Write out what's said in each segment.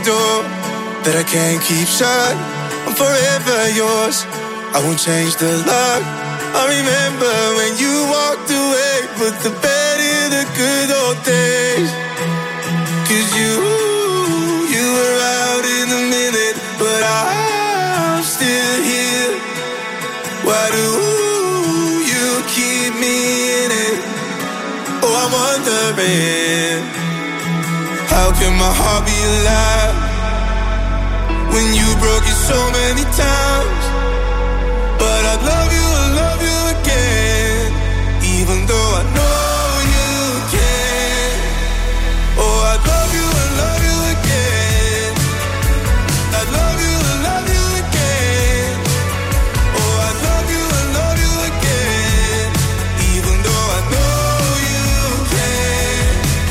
door that I can't keep shut. I'm forever yours, I won't change the lock. I remember when you walked away, put the bed in the good old days. 'Cause you were out in a minute, but I'm still here. Why do you keep me in it? Oh, I'm wondering, how can my heart be alive when you broke it so many times? But I love you again, even though I know you can. Oh, I love you again. I love you again. Oh, I love you again, even though I know you can.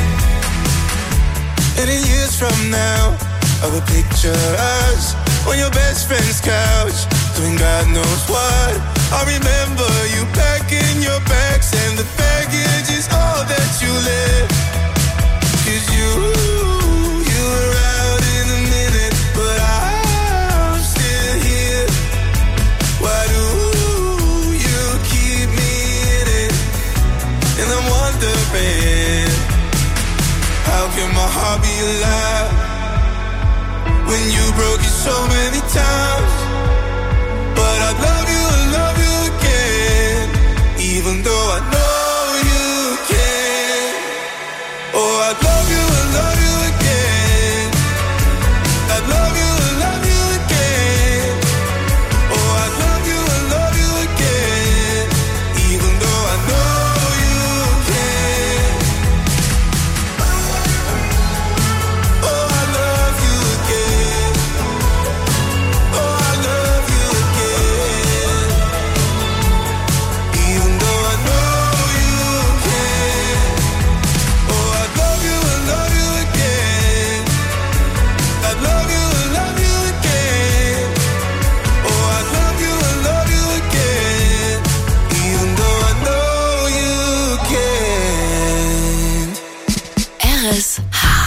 And in years from now, I will picture us on your best friend's couch, doing God knows what. I remember you packing your bags, and the baggage is all that you left. 'Cause you were out in a minute, but I'm still here. Why do you keep me in it? And I'm wondering, how can my heart be alive when you broke it so many times? But I love you again, even though I know you can. Oh, I love you again. I love you again. Oh, I love you again, even though I know you can. Oh, I love you again. Oh, I love you again, even though I know you can. Oh, I love you again. I love you again. Oh, I love you again, even though I know you can. RSH.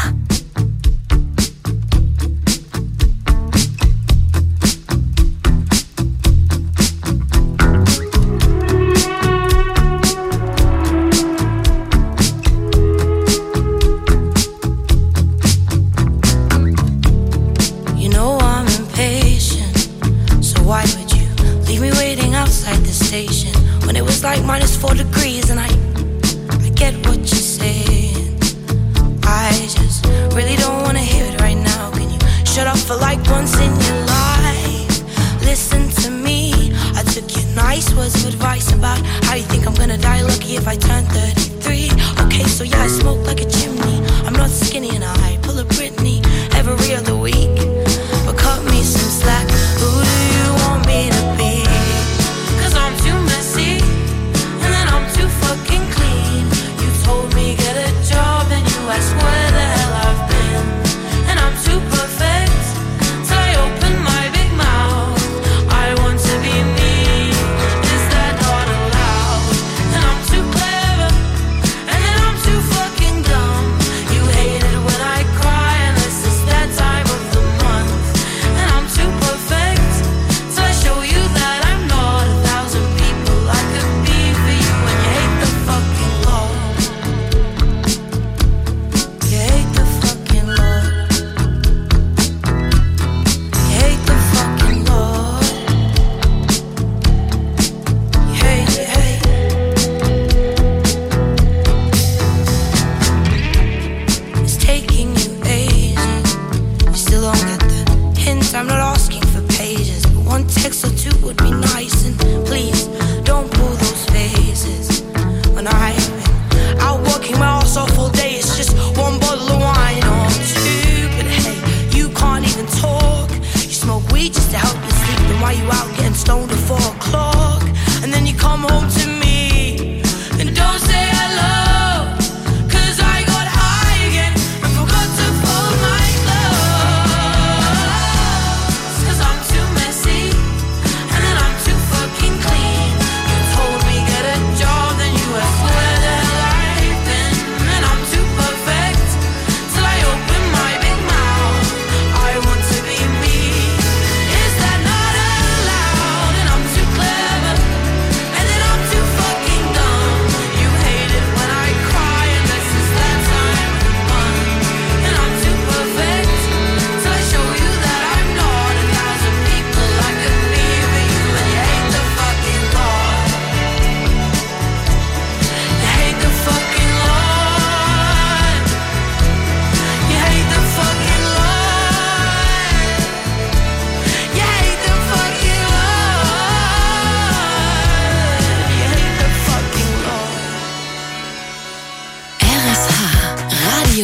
You know I'm impatient, so why would you leave me waiting outside the station when it was like -4 degrees? And I get what you're saying. I just really don't wanna hear it right now. Can you shut up for like once in your life? Listen to me, I took your nice words of advice about how you think I'm gonna die lucky if I turn 33. Okay, so yeah, I smoke like a chimney. I'm not skinny and I pull a Britney every other week. But cut me some slack, who do you want me to be? 'Cause I'm too messy, and then I'm too fucking clean. You told me get a job, and you asked where the hell I've been. And I'm too perfect, so I open my big mouth. I want to be me, is that not allowed? And I'm too clever, and then I'm too fucking dumb. You hate it when I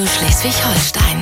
Radio Schleswig-Holstein.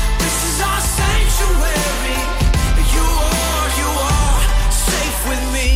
With me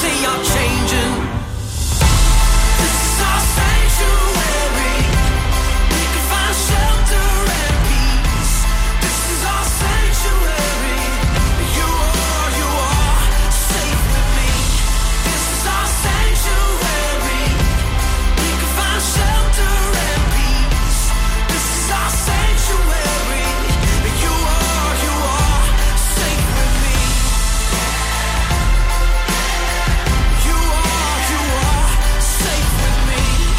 see I'm changing. This is our sanctuary. We can find shelter and peace. This is our sanctuary. You are safe with me. This is our sanctuary. We can find shelter and peace. This is our sanctuary. You are safe with me. You are safe with me.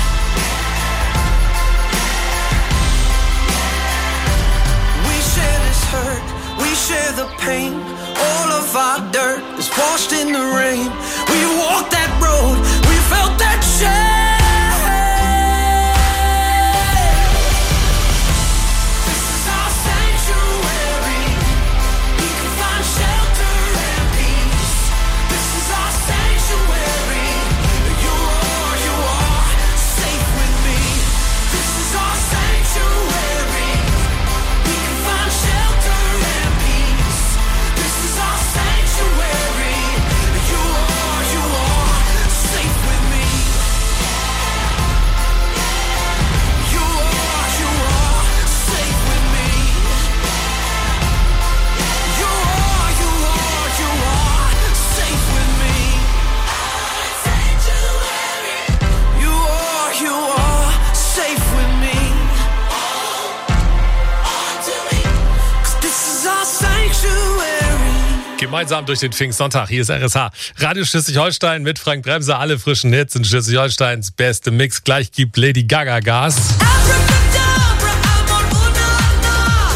We share this hurt, we share the pain. All of our dirt is washed in the rain. We walked that road, we felt that shame. This is our sanctuary. We can find shelter and peace. This is our sanctuary. You are safe with me. This is our sanctuary. We can find shelter and peace. This is our sanctuary. You are safe with me. You are safe with me. You are safe with me. Sanctuary. You are safe with me. Cause this is our sanctuary. Gemeinsam durch den Pfingstsonntag. Hier ist RSH. Radio Schleswig-Holstein mit Frank Bremser. Alle frischen Hits in Schleswig-Holsteins beste Mix. Gleich gibt Lady Gaga Gas. Abracadabra, amor, unana.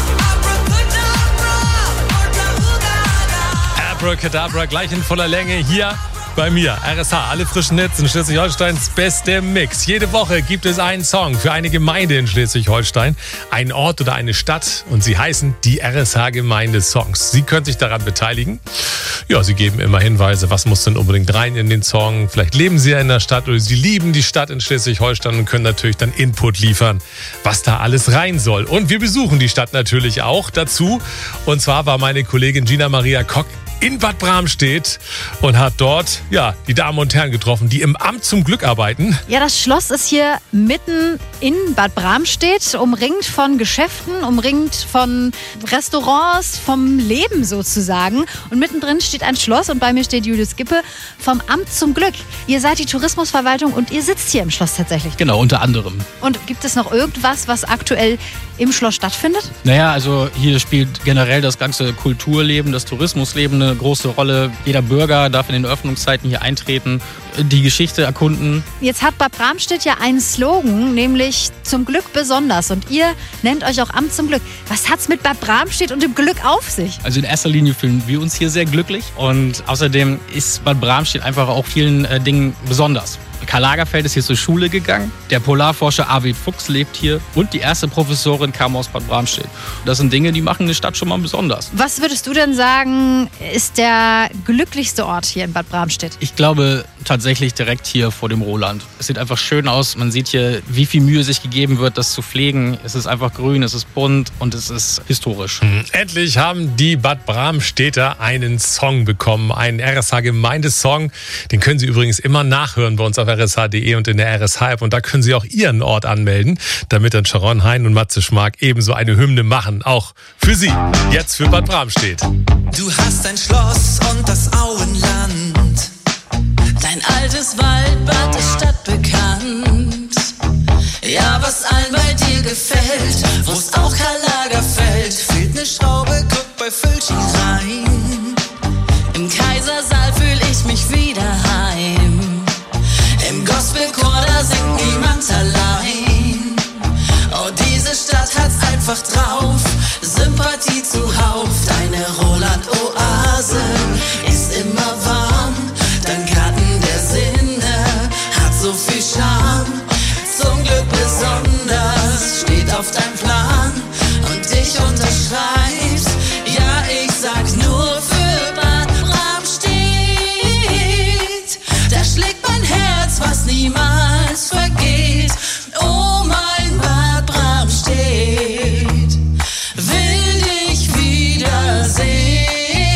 Abracadabra, Abracadabra, gleich in voller Länge hier bei mir. RSH, alle frischen Hits in Schleswig-Holsteins beste Mix. Jede Woche gibt es einen Song für eine Gemeinde in Schleswig-Holstein, einen Ort oder eine Stadt und sie heißen die RSH-Gemeinde-Songs. Sie können sich daran beteiligen. Ja, sie geben immer Hinweise, was muss denn unbedingt rein in den Song. Vielleicht leben sie ja in der Stadt oder sie lieben die Stadt in Schleswig-Holstein und können natürlich dann Input liefern, was da alles rein soll. Und wir besuchen die Stadt natürlich auch dazu. Und zwar war meine Kollegin Gina Maria Kock in Bad Bramstedt und hat dort die Damen und Herren getroffen, die im Amt zum Glück arbeiten. Ja, das Schloss ist hier mitten in Bad Bramstedt, umringt von Geschäften, umringt von Restaurants, vom Leben sozusagen. Und mittendrin steht ein Schloss und bei mir steht Julius Gippe vom Amt zum Glück. Ihr seid die Tourismusverwaltung und ihr sitzt hier im Schloss tatsächlich. Genau, unter anderem. Und gibt es noch irgendwas, was aktuell im Schloss stattfindet? Naja, also hier spielt generell das ganze Kulturleben, das Tourismusleben eine große Rolle. Jeder Bürger darf in den Öffnungszeiten hier eintreten, die Geschichte erkunden. Jetzt hat Bad Bramstedt ja einen Slogan, nämlich zum Glück besonders. Und ihr nennt euch auch Amt zum Glück. Was hat's mit Bad Bramstedt und dem Glück auf sich? Also in erster Linie fühlen wir uns hier sehr glücklich. Und außerdem ist Bad Bramstedt einfach auch vielen Dingen besonders. Karl Lagerfeld ist hier zur Schule gegangen. Der Polarforscher Arvid Fuchs lebt hier. Und die erste Professorin kam aus Bad Bramstedt. Das sind Dinge, die machen eine Stadt schon mal besonders. Was würdest du denn sagen, ist der glücklichste Ort hier in Bad Bramstedt? Ich glaube tatsächlich direkt hier vor dem Roland. Es sieht einfach schön aus. Man sieht hier, wie viel Mühe sich gegeben wird, das zu pflegen. Es ist einfach grün, es ist bunt und es ist historisch. Endlich haben die Bad Bramstedter einen Song bekommen, einen RSH-Gemeindesong. Den können Sie übrigens immer nachhören bei uns auf rsh.de und in der RSH-App. Und da können Sie auch Ihren Ort anmelden, damit dann Sharon Hein und Matze Schmark ebenso eine Hymne machen. Auch für Sie, jetzt für Bad Bramstedt. Du hast ein Schloss und das Auenland. Dein altes Waldbad ist stadtbekannt. Ja, was allen bei dir gefällt, wo's auch Karl Lagerfeld, fehlt ne Schraube, guck bei Füllchen rein. Im Kaisersaal fühl ich mich wieder heim. Im Gospelchor, da singt niemand allein. Oh, diese Stadt hat's einfach drauf, Sympathie zuhauf. Deine Roland-Oase ist immer warm. Dein Garten der Sinne hat so viel Charme. Zum Glück besonders steht auf deinem Plan und dich unterschreibst. Ja, ich sag nur für Bad Bramstedt. Da schlägt mein Herz, was niemals vergeht. Oh, mein Bad Bramstedt will dich wiedersehen.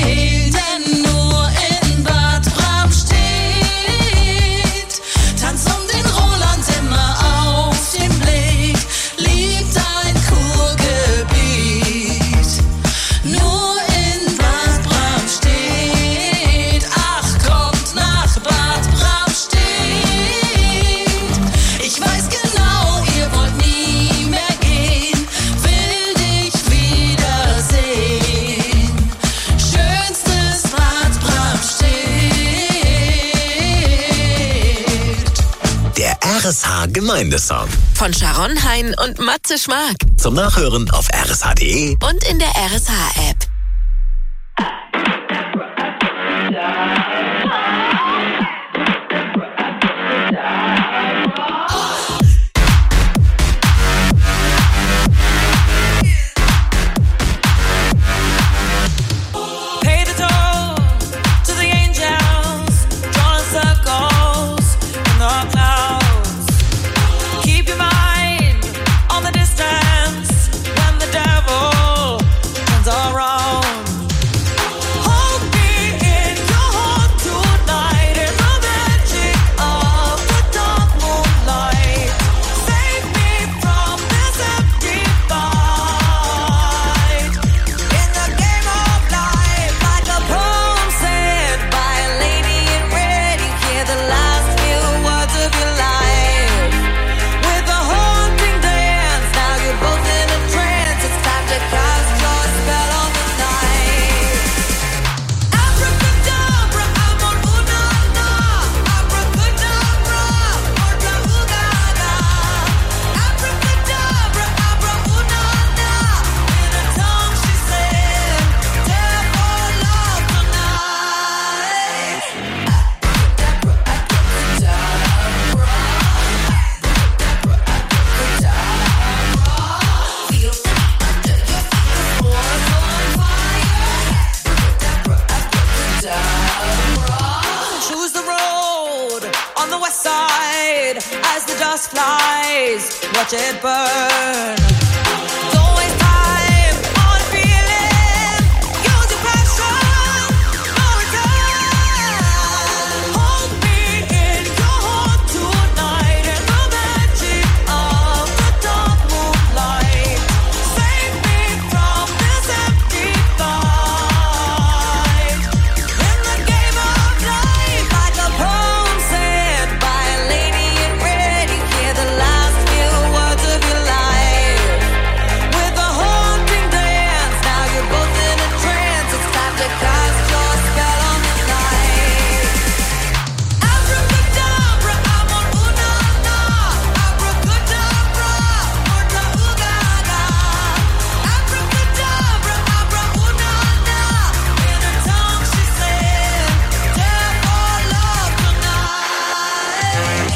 RSH Gemeindesong. Von Sharon Hein und Matze Schmark. Zum Nachhören auf rsh.de Und in der RSH-App. Watch it burn. Don't waste time on feeling. Use your passion. No return. Hold me in your heart tonight in the magic of the dark moonlight. Save me from this empty fight. In the game of life, like a poem said by a lady in red, you hear the last few words of your life. With a haunting dance, now you're both in a trance. It's time to cast your spell on the night. Abracadabra, amor una na. Abracadabra, orta ugaga. Abracadabra, abra una na. In her tongue she said, "Death or love tonight."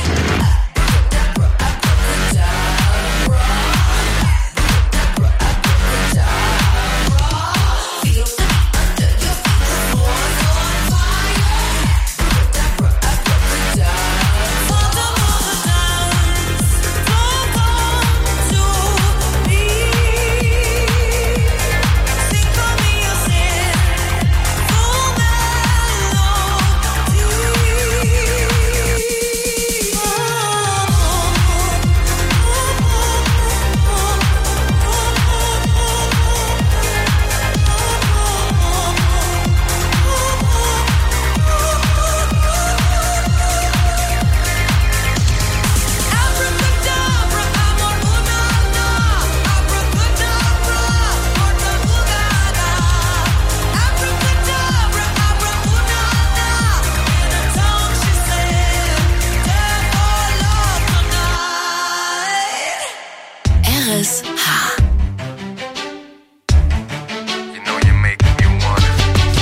Abracadabra, amor una na. Abracadabra, orta ugaga. Abracadabra, abra una na. In her tongue she said, "Death or love tonight." RSH. You know you make me wanna.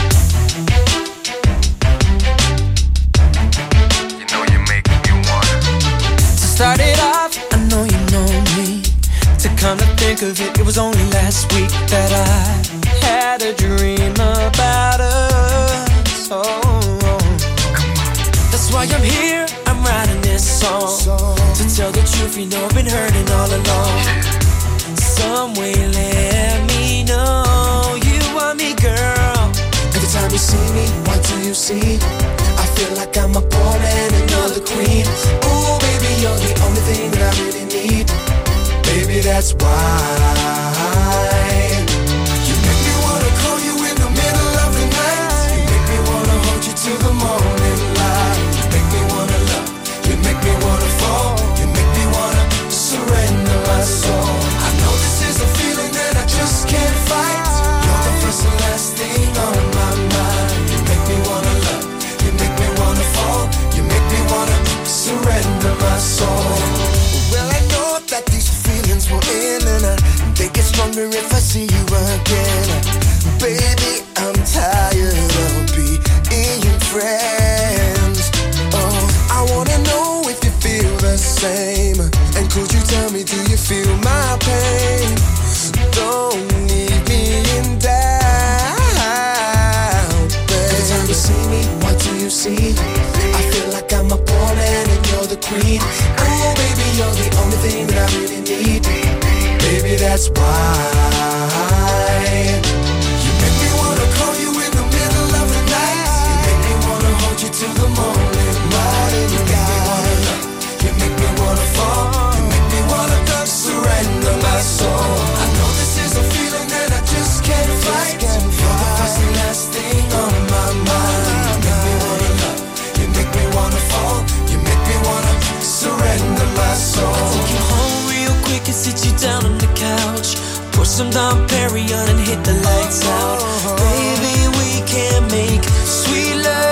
You know you make me wanna. To start it off, I know you know me. To come to think of it, it was only last week that I had a dream about us. Oh, that's why I'm here, I'm writing this song. To tell the truth, you know I've been hurting all along. Some way let me know you want me, girl. Every time you see me, what do you see? I feel like I'm a pawn and another queen. Oh, baby, you're the only thing that I really need. Baby, that's why you make me wanna call you in the middle of the night. You make me wanna hold you till the morning light. You make me wanna love. You make me wanna fall. You make me wanna surrender my soul. I know this is a feeling that I just can't fight. You're the first and last thing on my mind. You make me wanna love. You make me wanna fall. You make me wanna surrender my soul. queen. Ooh, baby, you're the only thing that I really need. Baby, that's why you make me wanna call you in the middle of the night. You make me wanna hold you till the morning light. You make me wanna love, you make me wanna fall, you make me wanna surrender my soul. I know this is a feeling that I just can't fight. You're the first and last thing on my mind. You make me wanna love, you make me wanna fall, you make me wanna surrender my soul. I'll take you home real quick and sit you down on the couch. Pour some Dom Perignon and hit the lights out. Baby, we can make sweet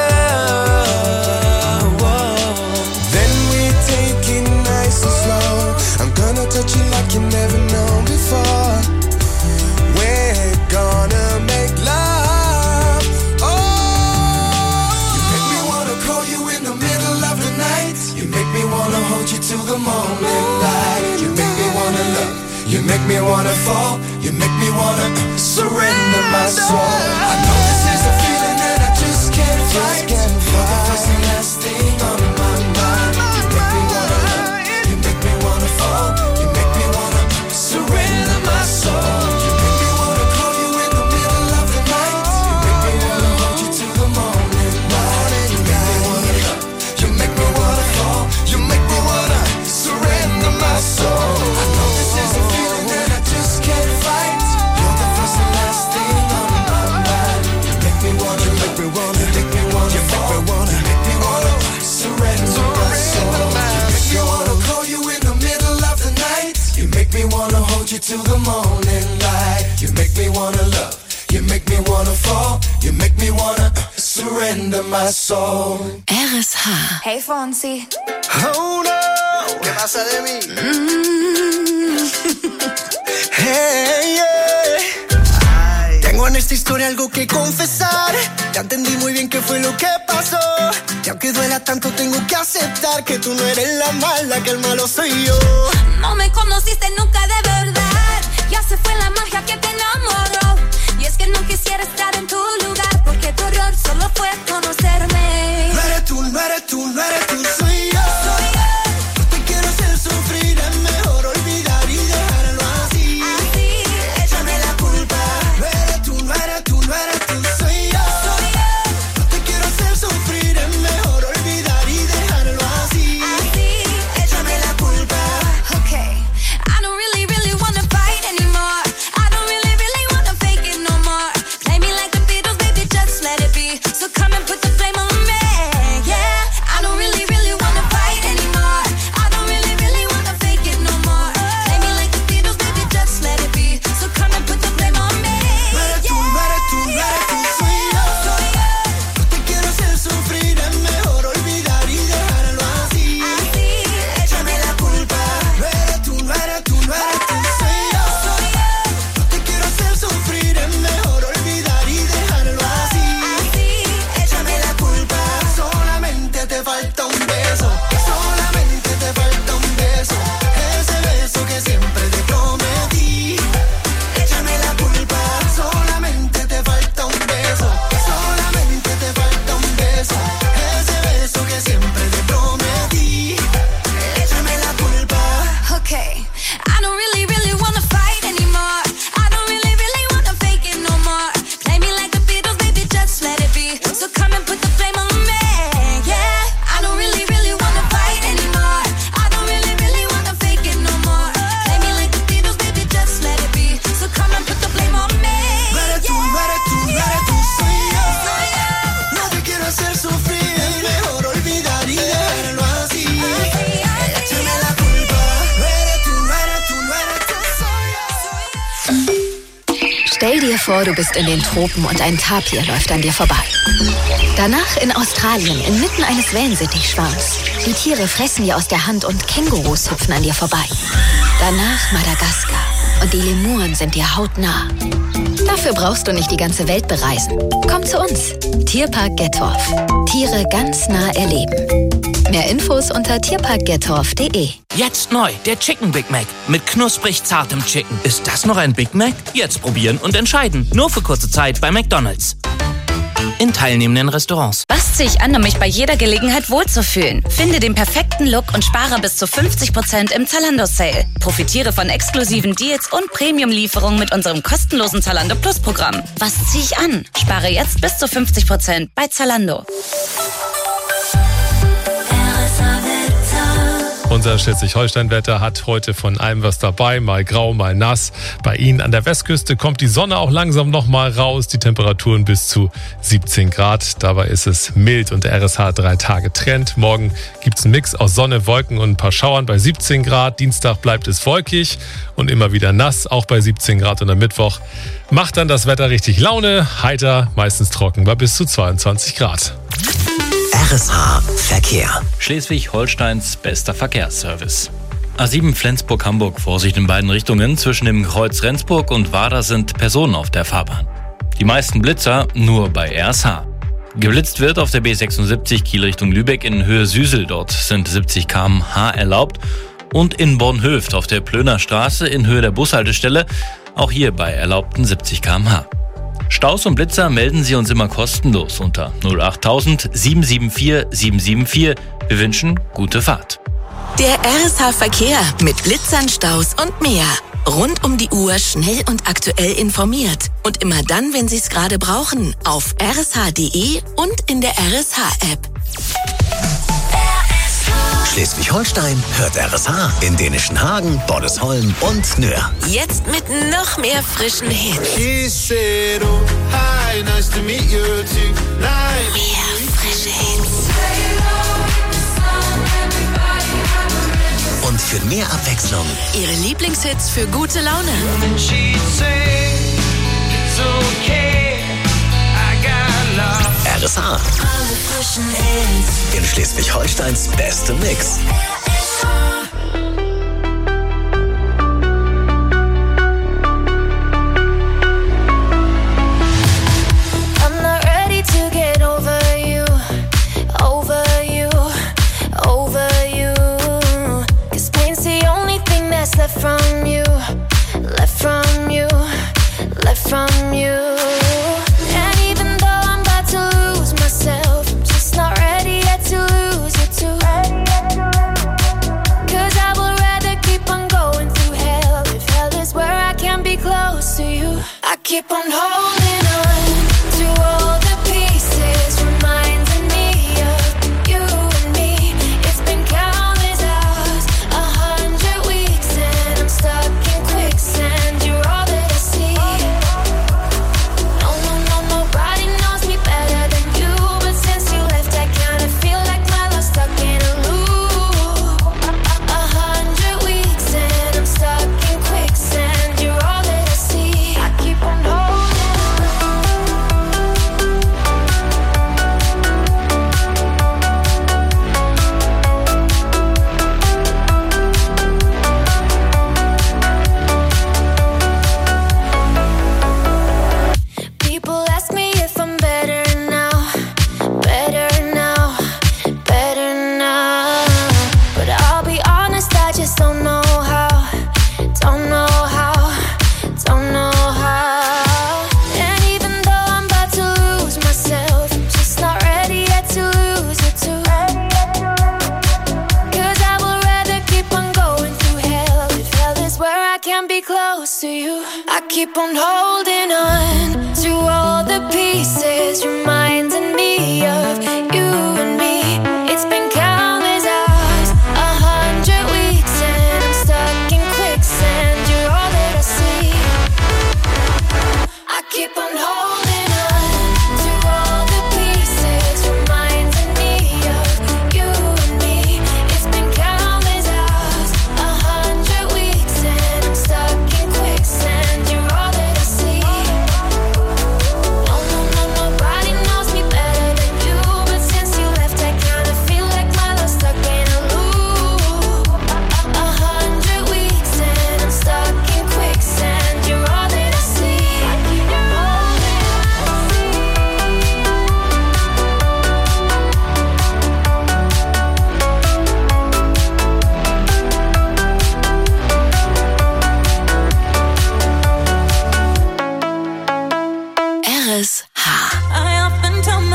love. Whoa. Then we take it nice and slow. I'm gonna touch you like you never known before. We're gonna make love. Oh, you make me wanna call you in the middle of the night. You make me wanna hold you till the morning light. You make me wanna love, you make me wanna fall, you make me wanna surrender my soul. I know this is a feeling that I just can't fight. You're the first and last thing on my mind. You make me wanna love, you make me wanna fall, you make me wanna surrender my soul. You make me wanna call you in the middle of the night. You make me wanna hold you till the morning light. You make me wanna love, you make me wanna fall, you make me wanna surrender my soul. I know this is a feeling that I just can't fight. You're the first and last thing on my mind. You make me wanna, you make me wanna, you make me wanna fall, you make me wanna surrender my soul. You make me wanna call you in the middle of the night. You make me wanna hold you till the morning light. You make me wanna love, you make me wanna fall, you make me wanna surrender my soul. RSH. Hey Fonsi. Oh no, ¿qué pasa de mí? Hey, yeah. Tengo en esta historia algo que confesar. Ya entendí muy bien qué fue lo que pasó. Y aunque duela tanto tengo que aceptar que tú no eres la mala, que el malo soy yo. No me conociste nunca de verdad. Ya se fue la magia que te enamoró. Y es que no quisiera estar en tu lugar, porque tu error solo fue conocerme. No eres tú, no eres tú, no eres tú, soy yo. No te quiero hacer sufrir, es mejor olvidar y dejarlo así. Así, échame la culpa. No eres tú, no eres tú, no eres tú, soy yo. No te quiero hacer sufrir, es mejor olvidar y dejarlo así. Así, échame la culpa. Okay, I don't really, really wanna fight anymore. I don't really, really wanna fake it no more. Play me like the Beatles, baby, just let it be. So come and put the flame on me, yeah. I don't really, really wanna fight anymore. I don't really, really wanna fake it no more. Play me like the Beatles, baby, just let it be. So come and put the flame on me, No eres tú, no eres tú, no eres tú, soy yo. No te quiero hacer sufrir, es mejor olvidar y dejarlo así. Así, Échame la culpa. No eres tú, no eres tú, no eres tú, soy yo. No te quiero hacer sufrir, es mejor olvidar y dejarlo así. así, Échame la culpa. Solamente te falta un beso. Solamente te falta un beso. Ese beso que siempre te prometí. Échame la culpa. Solamente te falta un beso. Solamente te falta un beso. Ese beso que siempre te prometí. Échame la culpa. okay. I don't really, really wanna fight anymore. I don't really, really wanna fake it no more. Play me like the Beatles, baby, just let it be. So come and put the flame on me, yeah. I don't really, really wanna fight anymore. I don't really, really wanna fake it no more. Play me like the Beatles, baby, just let it be. So come and put the flame on me, No eres tú, no eres tú, no eres tú, soy yo. No te quiero hacer sufrir, es mejor olvidar y dejarlo así. Échame la culpa. No eres tú, no eres tú, no eres tú, soy yo. Stell dir vor, du bist in den Tropen und ein Tapir läuft an dir vorbei. Danach in Australien, inmitten eines Wellensittichschwarms. Die Tiere fressen dir aus der Hand und Kängurus hüpfen an dir vorbei. Danach Madagaskar und die Lemuren sind dir hautnah. Dafür brauchst du nicht die ganze Welt bereisen. Komm zu uns. Tierpark Gettorf. Tiere ganz nah erleben. Mehr Infos unter tierparkgettorf.de. Jetzt neu, der Chicken Big Mac mit knusprig zartem Chicken. Ist das noch ein Big Mac? Jetzt probieren und entscheiden. Nur für kurze Zeit bei McDonald's. in teilnehmenden Restaurants. Was ziehe ich an, um mich bei jeder Gelegenheit wohlzufühlen? Finde den perfekten Look und spare bis zu 50% im Zalando-Sale. Profitiere von exklusiven Deals und Premium-Lieferungen mit unserem kostenlosen Zalando Plus-Programm. Was ziehe ich an? Spare jetzt bis zu 50% bei Zalando. Unser Schleswig-Holstein-Wetter hat heute von allem was dabei, mal grau, mal nass. Bei Ihnen an der Westküste kommt die Sonne auch langsam noch mal raus, die Temperaturen bis zu 17 Grad. Dabei ist es mild und der RSH 3 Tage Trend. Morgen gibt es einen Mix aus Sonne, Wolken und ein paar Schauern bei 17 Grad. Dienstag bleibt es wolkig und immer wieder nass, auch bei 17 Grad. Und am Mittwoch macht dann das Wetter richtig Laune, heiter, meistens trocken bei bis zu 22 Grad. RSH Verkehr. Schleswig-Holsteins bester Verkehrsservice. A7 Flensburg-Hamburg, Vorsicht in beiden Richtungen. Zwischen dem Kreuz Rendsburg und Wader sind Personen auf der Fahrbahn. Die meisten Blitzer nur bei RSH. Geblitzt wird auf der B76 Kiel Richtung Lübeck in Höhe Süsel. Dort sind 70 km/h erlaubt. Und in Bornhöft auf der Plöner Straße in Höhe der Bushaltestelle. Auch hier bei erlaubten 70 km/h. Staus und Blitzer melden Sie uns immer kostenlos unter 08000 774 774. Wir wünschen gute Fahrt. Der RSH Verkehr mit Blitzern, Staus und mehr. Rund um die Uhr schnell und aktuell informiert. Und immer dann, wenn Sie es gerade brauchen. Auf rsh.de und in der RSH-App. Schleswig-Holstein hört RSH in Dänischen Hagen, Bordesholm und Nöhr. Jetzt mit noch mehr frischen Hits. Mehr frische Hits. Und für mehr Abwechslung Ihre Lieblingshits für gute Laune. RSH. In Schleswig-Holsteins bestem Mix. I'm not ready to get over you, over you, over you. 'Cause pain's the only thing that's left from you, left from you, left from you. And even though I'm about to lose myself, I'm just not ready yet to lose you too. 'Cause I would rather keep on going through hell, if hell is where I can be close to you. I keep on holding on to all the pieces, reminding me of you and me. It's been countless hours, 100 weeks, and I'm stuck in quicksand. You're all that I see. No, no, no, nobody knows me better than you. But since you left, I kinda feel like my love's stuck in a loop. 100 weeks, and I'm stuck in quicksand. You're all that I see. I keep on holding. People ask me if I'm better now, better now, better now. But I'll be honest, I just don't know how, don't know how, don't know how. And even though I'm about to lose myself, I'm just not ready yet to lose you too. 'Cause I would rather keep on going through hell, if hell is where I can be close to you. I keep on holding on to all the pieces, reminding me of you and me. It's been countless hours, 100 weeks, and I'm stuck in quicksand. You're all that I see. I keep on holding on to all the pieces, reminding me of you and me. It's been countless hours, 100 weeks, and I'm stuck in quicksand. You're all that I see. No, no, no,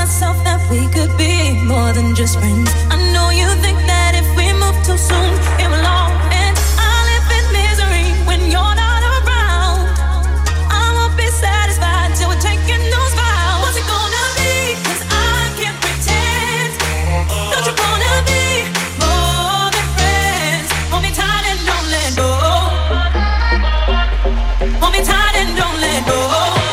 myself that we could be more than just friends. I know you think that if we move too soon, it will all end. I live in misery when you're not around. I won't be satisfied till we're taking those vows. What's it gonna be? 'Cause I can't pretend. Don't you wanna be more than friends? Hold me tight and don't let go. Hold me tight and don't let go.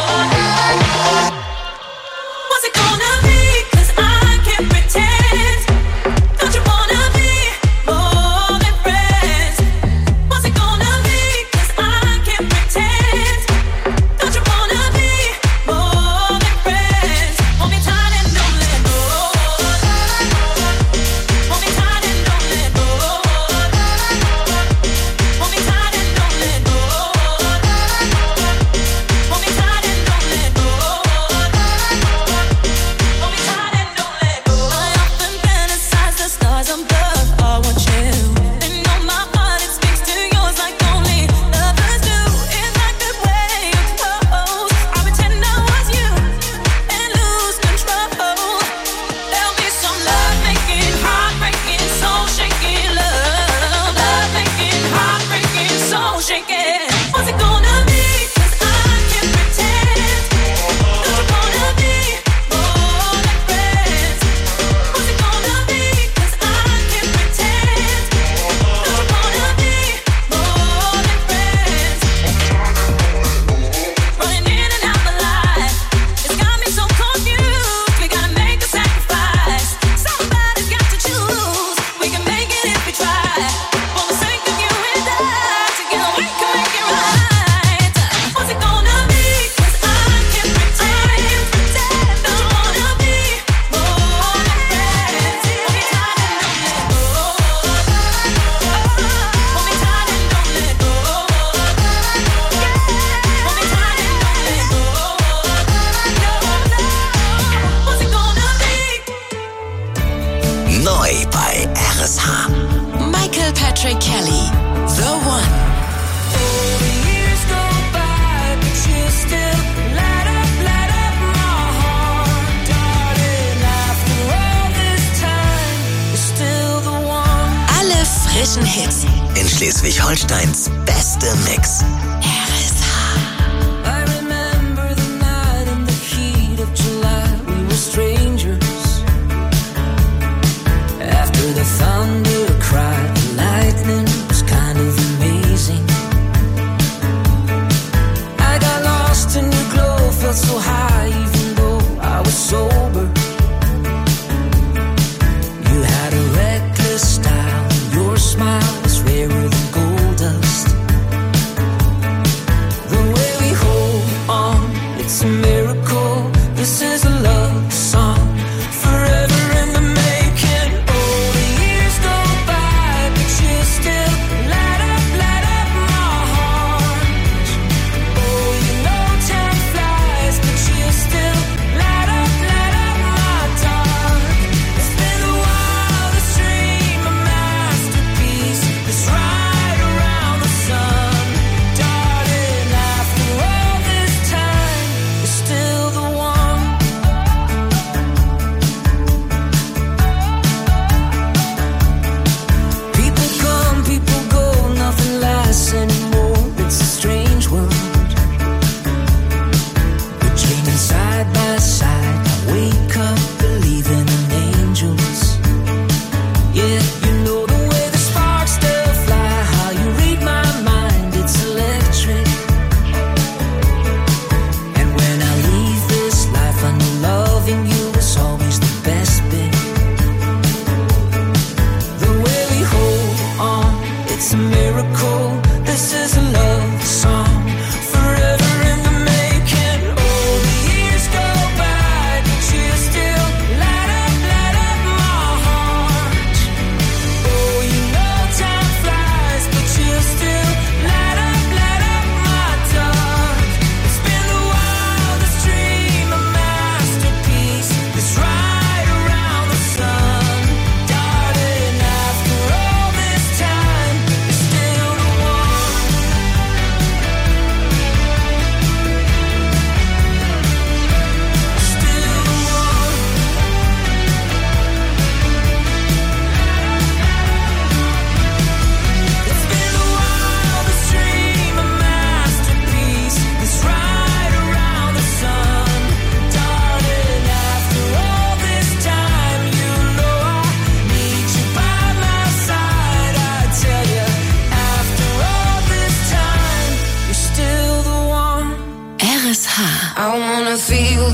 What's it gonna be? 'Cause I can't pretend. Don't you wanna be more than friends? What's it gonna be? 'Cause I can't pretend. Don't you wanna be more than friends? Hold me tight and don't let go. Hold me tight and don't let go. Hold me tight and don't let go. Hold me tight and don't let go. Hold me tight and don't let go. I often fantasize the stars above are watching. They know my heart, it speaks to yours like only lovers do. If I could wear your clothes, I pretend I was you and lose control. There'll be some love-making, heartbreaking, soul-shaking love. Love-making, heartbreaking, soul-shaking. What's it gonna be? 'Cause I can't pretend. Don't you wanna be more than friends? What's it gonna be? 'Cause I can't pretend. Don't you wanna be more than friends? Running in and out the light, it's got me so confused. We gotta make a sacrifice. Somebody's got to choose. We can make it if we try. For the sake of you and I, together we can make it right. What's it gonna be? 'Cause I can't pretend. Don't you wanna be more than friends? Hold me tight and don't let go. Hold me tight and don't let go. Hold me tight and don't let go. What's it gonna be? Neu bei RSH. Michael Patrick Kelly, The One. Years go by, but you still light up my heart, darling. After all this time, you're still the one. Alle frischen Hits. In Schleswig-Holsteins beste Mix. I remember the night in the heat of July. We were strangers. After the thunder cried, the lightning was kind of amazing. I got lost in your glow, felt so high even though I was sober. You had a reckless style, your smile was rarer than gold dust. The way we hold on, it's a miracle. This is a love song, forever in the making. Oh, the years go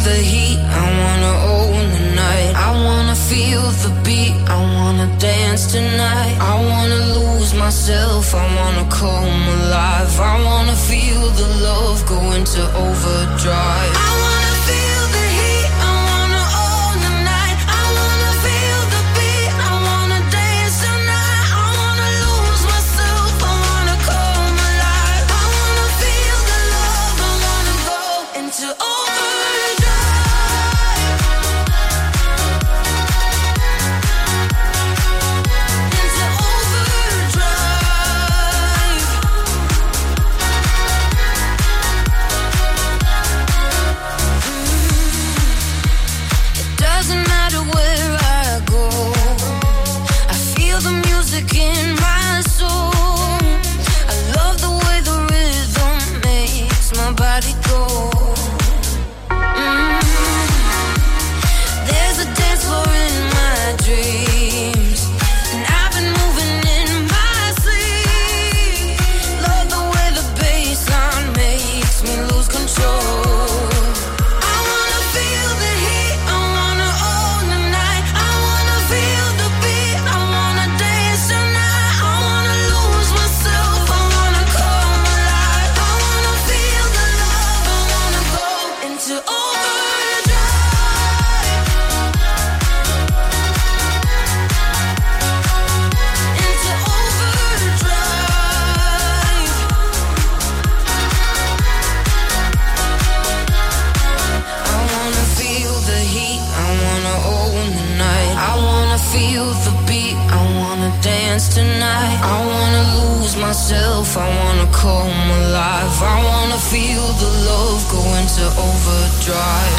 the heat, I wanna own the night. I wanna feel the beat, I wanna dance tonight. I wanna lose myself, I wanna come alive. I wanna feel the love go into overdrive. I wanna feel the heat, I wanna own the night. I wanna feel the beat, I wanna dance tonight. I wanna lose myself, I wanna come alive. I wanna feel the love, I wanna go into overdrive. Doesn't matter where I go, I feel the music in my soul. I love the way the rhythm makes my body go. There's a dance floor in my dreams, and I've been moving in my sleep. Love the way the bassline makes me lose control. I wanna feel the heat, I wanna own the night. I wanna feel the beat, I wanna dance tonight. I wanna lose myself, I wanna come alive. I wanna feel the love, I wanna go into overdrive. Into overdrive. I wanna feel the heat, I wanna own the night. I wanna feel the beat, I wanna dance tonight. I wanna lose myself, I wanna come alive. I wanna feel the love go into overdrive.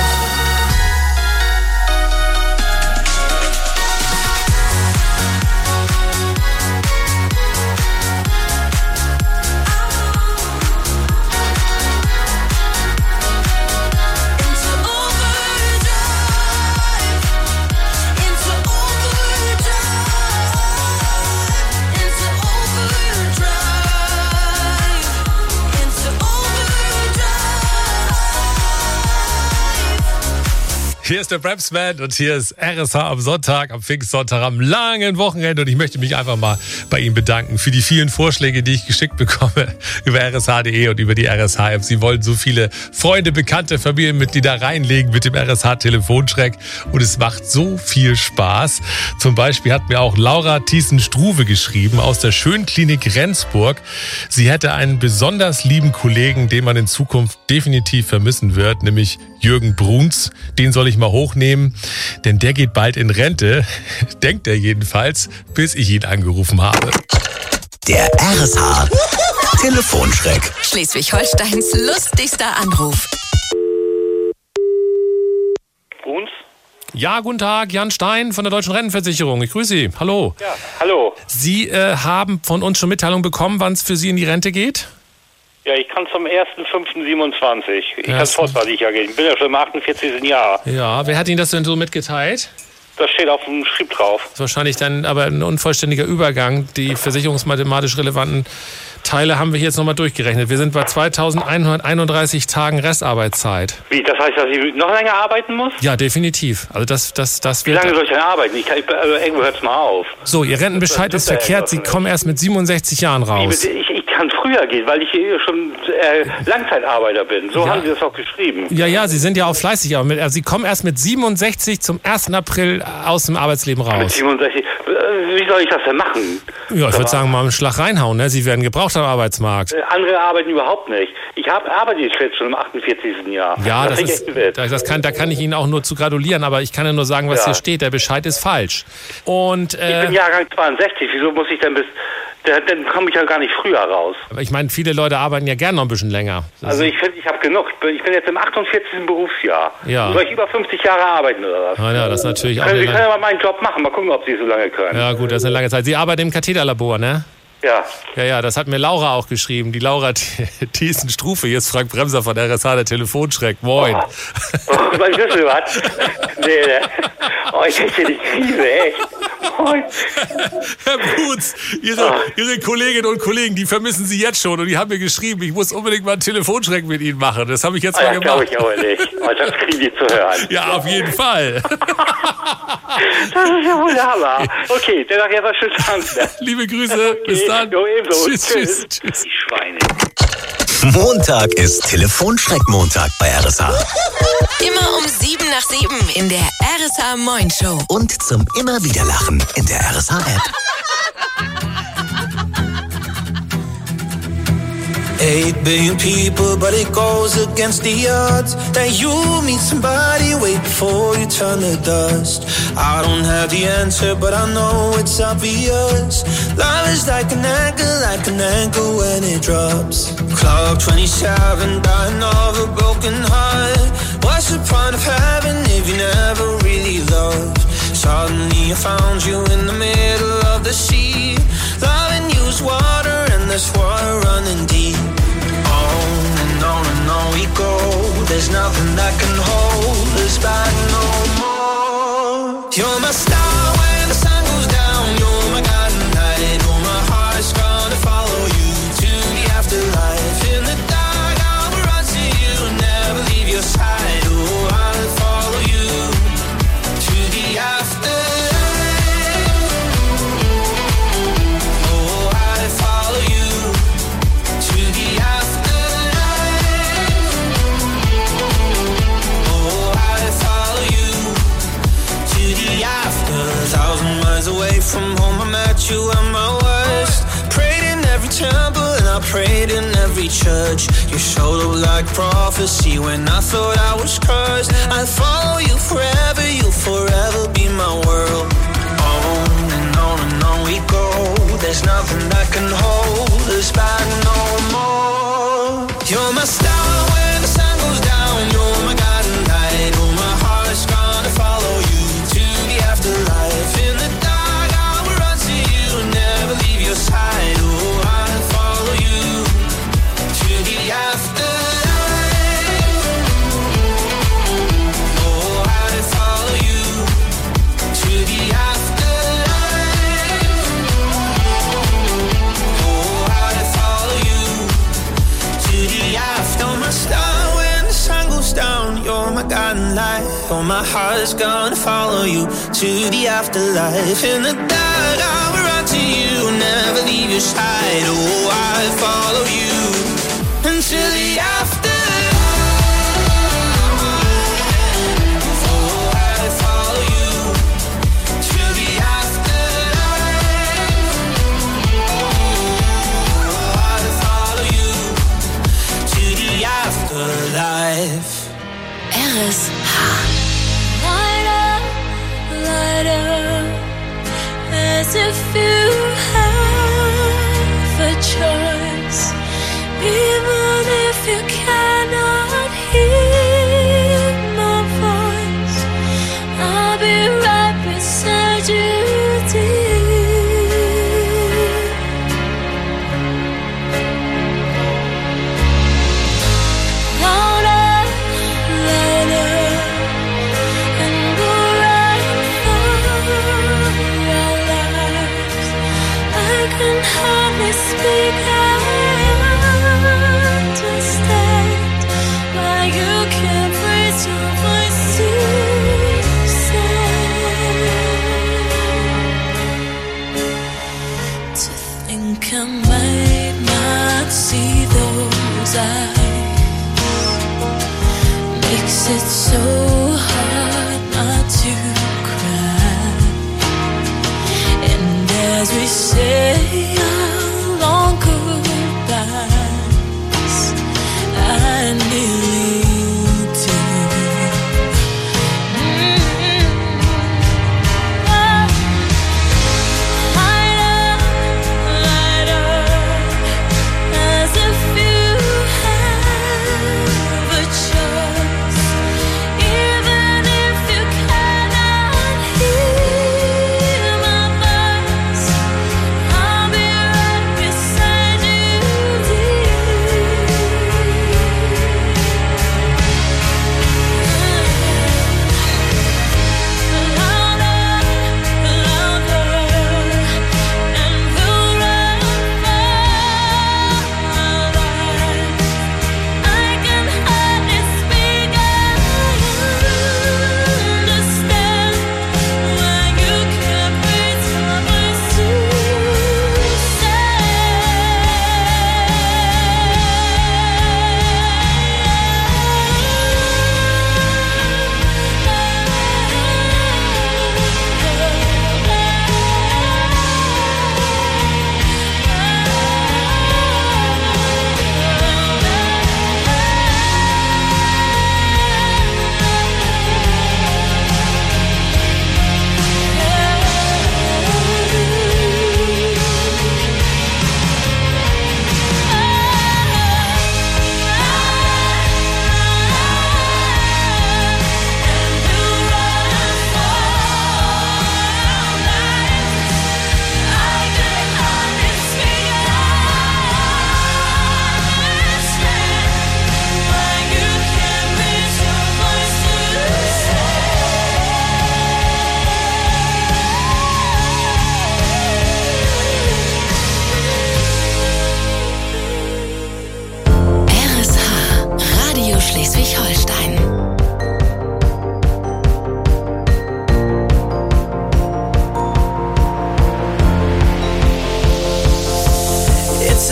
Hier ist der Brapsman und hier ist RSH am Sonntag, am Pfingstsonntag, am langen Wochenende. Und ich möchte mich einfach mal bei Ihnen bedanken für die vielen Vorschläge, die ich geschickt bekomme über rsh.de und über die RSH-App. Sie wollen so viele Freunde, Bekannte, Familienmitglieder reinlegen mit dem RSH-Telefonschreck. Und es macht so viel Spaß. Zum Beispiel hat mir auch Laura Thiessen-Struve geschrieben aus der Schönklinik Rendsburg. Sie hätte einen besonders lieben Kollegen, den man in Zukunft definitiv vermissen wird, nämlich Jürgen Bruns. Den soll ich mal hochnehmen, denn der geht bald in Rente, denkt er jedenfalls, bis ich ihn angerufen habe. Der RSH Telefonschreck. Schleswig-Holsteins lustigster Anruf. Bruns? Ja, guten Tag, Jan Stein von der Deutschen Rentenversicherung. Ich grüße Sie. Hallo. Ja, hallo. Sie haben von uns schon Mitteilung bekommen, wann es für Sie in die Rente geht? Ja, ich kann zum 1.5.27. Ich kann vorsichtiger gehen. Ich bin ja schon im 48. Jahr. Ja, wer hat Ihnen das denn so mitgeteilt? Das steht auf dem Schrieb drauf. Das ist wahrscheinlich dann aber ein unvollständiger Übergang. Die versicherungsmathematisch relevanten Teile haben wir hier jetzt nochmal durchgerechnet. Wir sind bei 2131 Tagen Restarbeitszeit. Wie, das heißt, dass ich noch länger arbeiten muss? Ja, definitiv. Also das Wie lange soll ich denn arbeiten? Also irgendwo hört es mal auf. So, Ihr Rentenbescheid ist verkehrt. Sie kommen erst mit 67 Jahren raus. Ich kann früher gehen, weil ich hier schon Langzeitarbeiter bin. So haben Sie das auch geschrieben. Ja, Sie sind ja auch fleißig. Aber Sie kommen erst mit 67 zum 1. April aus dem Arbeitsleben raus. Mit 67? Wie soll ich das denn machen? Ja, ich würde sagen, mal einen Schlag reinhauen. Ne? Sie werden gebraucht am Arbeitsmarkt. Andere arbeiten überhaupt nicht. Ich arbeite jetzt schon im 48. Jahr. Ja, da kann ich Ihnen auch nur zu gratulieren, aber ich kann ja nur sagen, was hier steht. Der Bescheid ist falsch. Und, ich bin Jahrgang 62. Wieso muss ich denn dann komme ich ja gar nicht früher raus. Aber ich meine, viele Leute arbeiten ja gerne noch ein bisschen länger. Also ich finde, ich habe genug. Ich bin jetzt im 48. Berufsjahr. Ja. Soll ich über 50 Jahre arbeiten oder was? Ja, das ist natürlich auch... Sie können aber meinen Job machen. Mal gucken, ob Sie so lange können. Ja gut, das ist eine lange Zeit. Sie arbeiten im Katheterlabor, ne? Ja. Ja, das hat mir Laura auch geschrieben. Die Laura Thiessen-Struve. Hier ist Frank Bremser von RSH, der Telefonschreck. Moin. Was ist das? Nee. Oh, ich hätte die Krise, echt. Herr Brutz, Ihre Kolleginnen und Kollegen, die vermissen Sie jetzt schon und die haben mir geschrieben, ich muss unbedingt mal einen Telefonschreck mit Ihnen machen. Das habe ich jetzt mal gemacht. Glaube ich aber nicht. Aber das kriegen die zu hören. Ja, auf jeden Fall. Das ist ja wohl der Hammer. Okay, dann nachher was schönes Abend. Liebe Grüße, bis dann. Jo, ebenso. Tschüss. Die Schweine. Montag ist Telefonschreck-Montag bei RSH. Immer um 7 nach 7 in der RSH Moin Show. Und zum immer wieder Lachen in der RSH-App. 8 billion people, but it goes against the odds that you meet somebody way before you turn to dust. I don't have the answer, but I know it's obvious. Love is like an anchor when it drops. Clock 27, dying of a broken heart. What's the point of having if you never really loved? Suddenly I found you in the middle of the sea. Loving you is water and there's water running deep. On we go. There's nothing that can hold us back no more. You're my star when the sun goes down. You're my guiding light. Oh, my heart's gonna follow you to the afterlife. In the dark, I will run to you and never leave your side. Oh, I'll follow you to the afterlife. Oh, I'll follow you to the afterlife. Away from home, I met you at my worst. Prayed in every temple and I prayed in every church. You showed up like prophecy when I thought I was cursed. I'll follow you forever, you'll forever be my world. On we go. There's nothing that can hold us back no more. You're my star when the sun goes down. You're my guiding light. Oh, my heart's gonna follow you to the afterlife. In the side, oh, I'll follow you to the afterlife. Oh, I'll follow you to the afterlife. Oh, I'll follow you to the after. My star when the sun goes down, you're my guiding light. Oh, my heart's gonna follow you to the afterlife. In the dark, I will run to you, never leave your side. Oh, I'll follow you until the afterlife. Oh, I'll follow you to the afterlife. Oh, I'll follow you to the afterlife. RSH. Light up, as if you have a choice, even if you cannot hear my voice. I'll be right beside you, dear. Louder, lighter, and go right for our lives.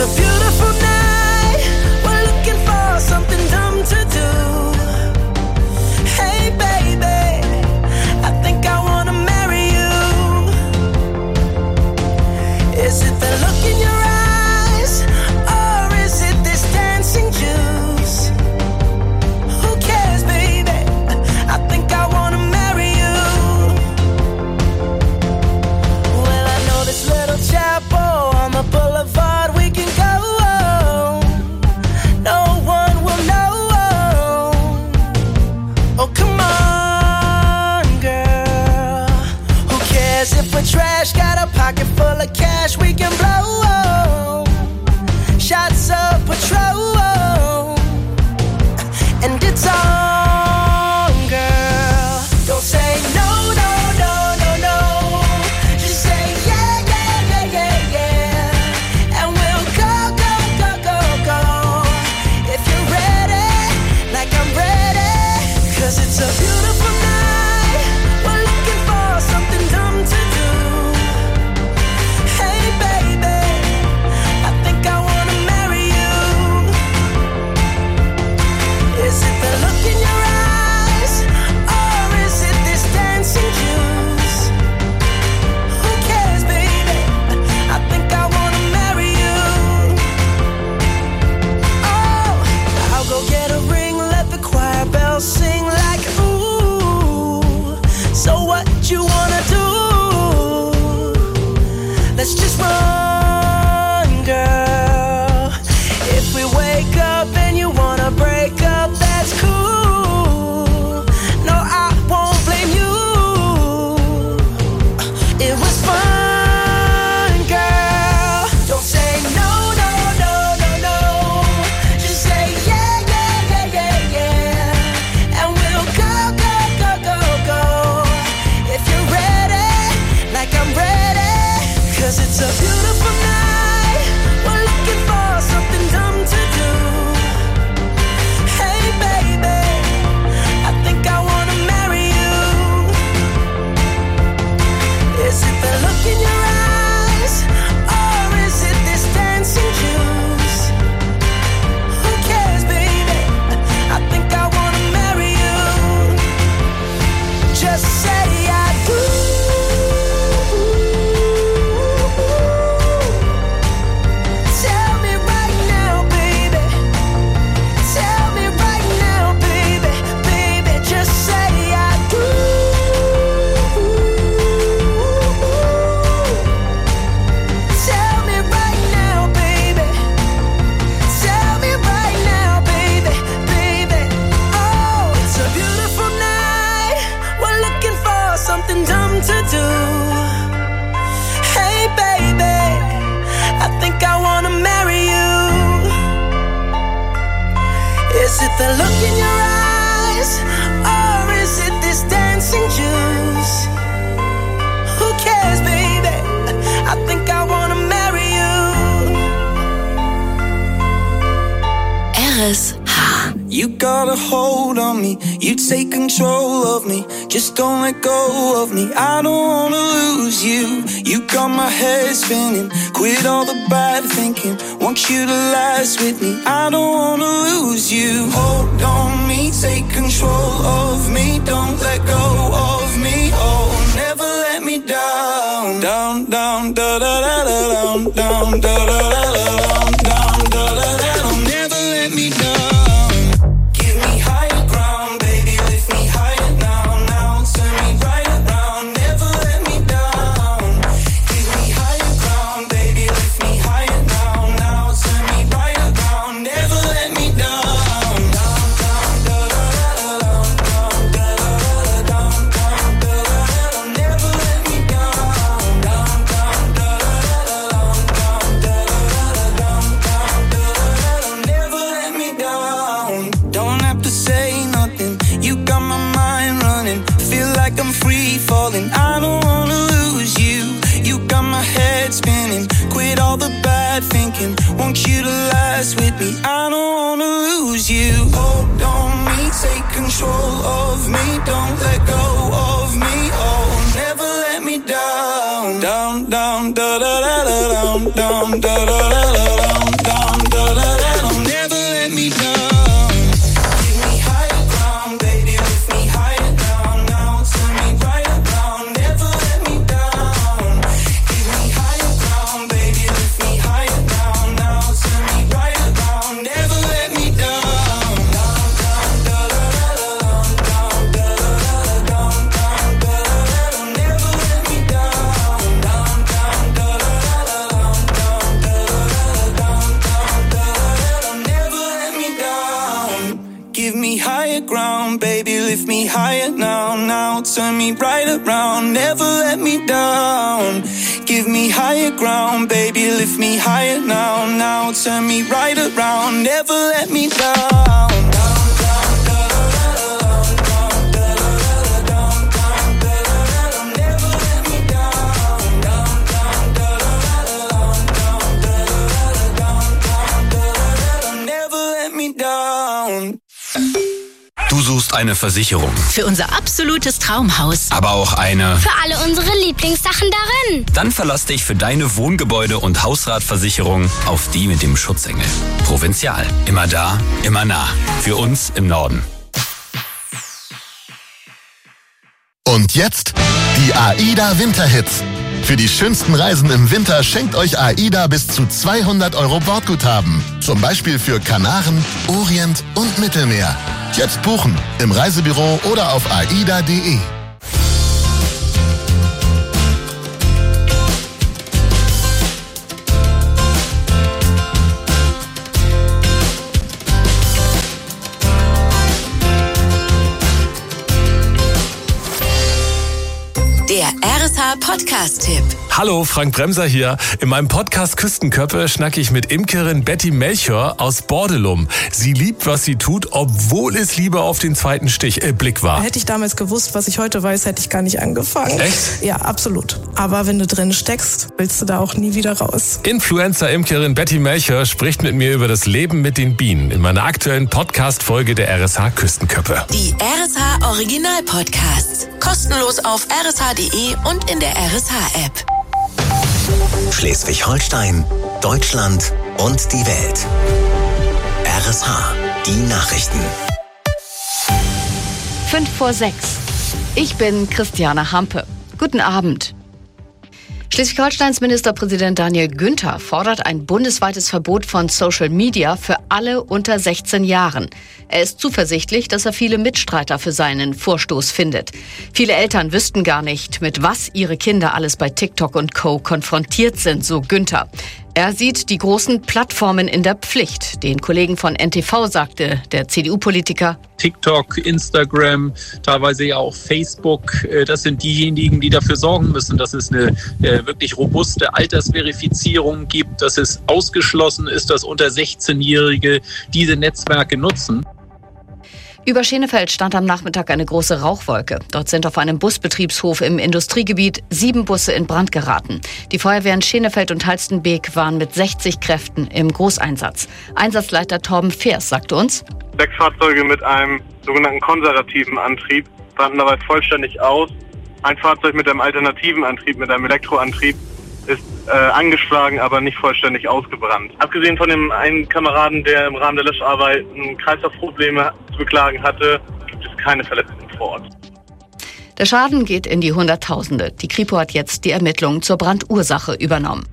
a beautiful night. We're looking for something dumb to do. Hey baby, I think I wanna marry you. Is it the look in your eyes, or is it this dancing juice? Who cares, baby? I think I wanna marry you. Well, I know this little chapel on the boulevard we can go. No one will know. Oh, come on, girl. Who cares if we're trash? Got a pocket full of cash we can blow. Shots of Patrol. And it's on, girl. Don't say no, no, no, no, no. Just say yeah, yeah, yeah, yeah, yeah. And we'll go, go, go, go, go. If you're ready, like I'm ready. 'Cause it's a beautiful night. We're looking for something dumb to do. Hey baby, I think I wanna marry you. Is it the look in your eyes, or is it this dancing juice? Who cares, baby? I think I wanna marry you. Oh, I'll go get a ring, let the choir bells sing like ooh. So what you wanna do? Let's just run, girl. If we wake up and you wanna break up, that's cool. No, I won't blame you. It was fun, girl. Don't say no, no, no, no, no. Just say yeah, yeah, yeah, yeah, yeah. And we'll go, go, go, go, go. If you're ready, like I'm ready. 'Cause it's a beautiful night. We're looking for something dumb to do. Hey baby, I think I wanna marry you. Is it the look in your eyes, or is it this dancing juice? Who cares, baby? I think I wanna marry you. Just say I do. Tell me right now, baby. Tell me right now, baby. Baby, just say I do. Tell me right now, baby. Tell me right now, baby. Baby, oh, it's a beautiful night. We're looking for something dumb to do. Hey baby, I think I wanna marry you. Is it the look in your eyes, or is it this dancing juice? Who cares, baby? I think I wanna marry you. RSH. You got a hold on me, you take control of me. Just don't let go of me, I don't wanna lose you. You got my head spinning, quit all the bad thinking. Want you to last with me, I don't wanna lose you. Hold on me, take control of me. Don't let go of me, oh, never let me down. Down, down, da da da da down, down, da da da da down, down, da da da da. Never let me down. Give me higher ground, baby, lift me higher now, now. Turn me right around, never let me down. Give me higher ground, baby, lift me higher now, now. Turn me right around, never let me down. Down, down, da da da da down, down, da da da down, down, da da da. Never let me down. Down, down, da da da down, down, da da da down, down, da da da. Never let me down. Don't have to say nothing, you got my mind running. Feel like I'm free falling, I don't wanna lose you. You got my head spinning, quit all the bad thinking. Want you to last with me, I don't wanna lose you. Hold on me, take control of me. Don't let go of me, oh, never let me down. Down, down, da da da da down, down, da da da da down. around, never let me down. Give me higher ground, baby, lift me higher now. Now turn me right around, never let me down. Du suchst eine Versicherung, Für unser absolutes Traumhaus. aber auch eine. Für alle unsere Lieblingssachen darin. Dann verlass dich für deine Wohngebäude- und Hausratversicherung auf die mit dem Schutzengel. Provinzial. Immer da, immer nah. Für uns im Norden. Und jetzt die AIDA Winterhits. Für die schönsten Reisen im Winter schenkt euch AIDA bis zu 200 € Bordguthaben. Zum Beispiel für Kanaren, Orient und Mittelmeer. Jetzt buchen im Reisebüro oder auf aida.de. Der RSH Podcast-Tipp. Hallo, Frank Bremser hier. In meinem Podcast Küstenköppe schnacke ich mit Imkerin Betty Melchior aus Bordelum. Sie liebt, was sie tut, obwohl es lieber auf den zweiten Blick war. Hätte ich damals gewusst, was ich heute weiß, hätte ich gar nicht angefangen. Echt? Ja, absolut. Aber wenn du drin steckst, willst du da auch nie wieder raus. Influencer-Imkerin Betty Melchior spricht mit mir über das Leben mit den Bienen in meiner aktuellen Podcast-Folge der RSH Küstenköppe. Die RSH Original Podcasts. Kostenlos auf rsh.de und in der RSH-App. Schleswig-Holstein, Deutschland und die Welt. RSH, die Nachrichten. 5:06. Ich bin Christiane Hampe. Guten Abend. Schleswig-Holsteins Ministerpräsident Daniel Günther fordert ein bundesweites Verbot von Social Media für alle unter 16 Jahren. Er ist zuversichtlich, dass er viele Mitstreiter für seinen Vorstoß findet. Viele Eltern wüssten gar nicht, mit was ihre Kinder alles bei TikTok und Co. konfrontiert sind, so Günther. Er sieht die großen Plattformen in der Pflicht. Den Kollegen von NTV sagte der CDU-Politiker: TikTok, Instagram, teilweise ja auch Facebook, das sind diejenigen, die dafür sorgen müssen, dass es eine wirklich robuste Altersverifizierung gibt, dass es ausgeschlossen ist, dass unter 16-Jährige diese Netzwerke nutzen. Über Schenefeld stand am Nachmittag eine große Rauchwolke. Dort sind auf einem Busbetriebshof im Industriegebiet 7 Busse in Brand geraten. Die Feuerwehren Schenefeld und Halstenbek waren mit 60 Kräften im Großeinsatz. Einsatzleiter Torben Feers sagte uns: 6 Fahrzeuge mit einem sogenannten konservativen Antrieb brannten dabei vollständig aus. Ein Fahrzeug mit einem alternativen Antrieb, mit einem Elektroantrieb, ist angeschlagen, aber nicht vollständig ausgebrannt. Abgesehen von dem einen Kameraden, der im Rahmen der Löscharbeiten Kreislaufprobleme zu beklagen hatte, gibt es keine Verletzten vor Ort. Der Schaden geht in die Hunderttausende. Die Kripo hat jetzt die Ermittlungen zur Brandursache übernommen.